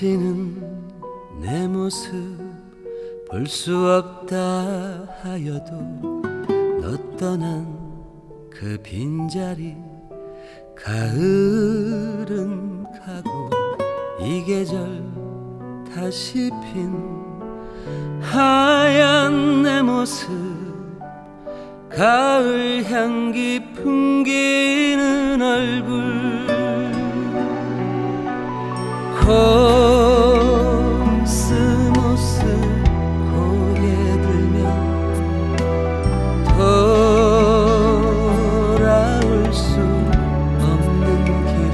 다시는 내 모습 볼 수 없다 하여도 너 떠난 그 빈자리 가을은 가고 이 계절 다시 핀 하얀 내 모습 가을 향기 풍기는 얼굴 코스모스 고개 들면 돌아올 수 없는 길을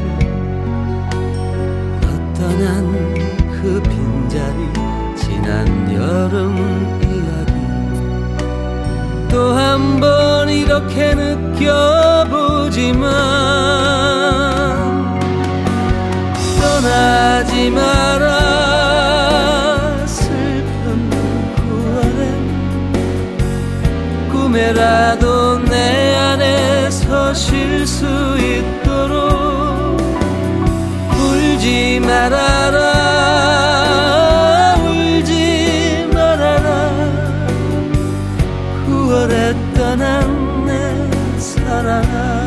너 떠난 그 빈자리 지난 여름 이야기 또 한 번 이렇게 느껴보지만 떠나지 마라 슬픈 9월엔 꿈에라도 내 안에서 쉴 수 있도록 울지 말아라 울지 말아라 9월에 떠난 내 사랑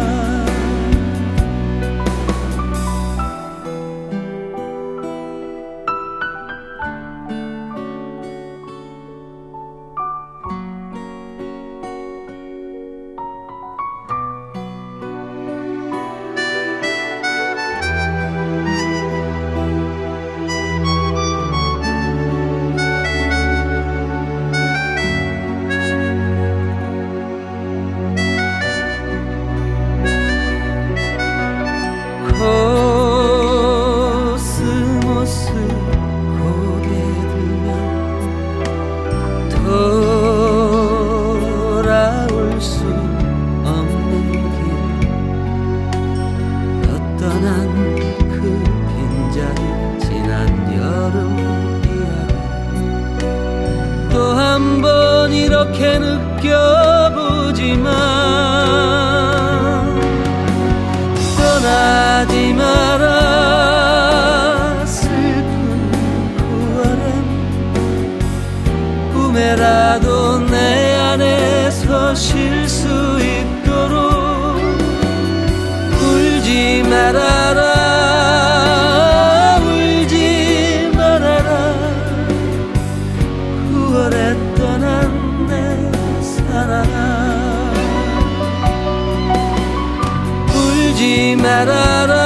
코스모스 고개 들면 돌아올 수 없는 길 너 떠난 그 빈자리 지난 여름 이야기 또 한 번 이렇게 느껴보지만 떠나지 마라 슬픈 9월엔 꿈에라도 내 안에서 쉴 수 있도록 울지 말아라 울지 말아라 9월에 떠난 내 사랑 울지 말아라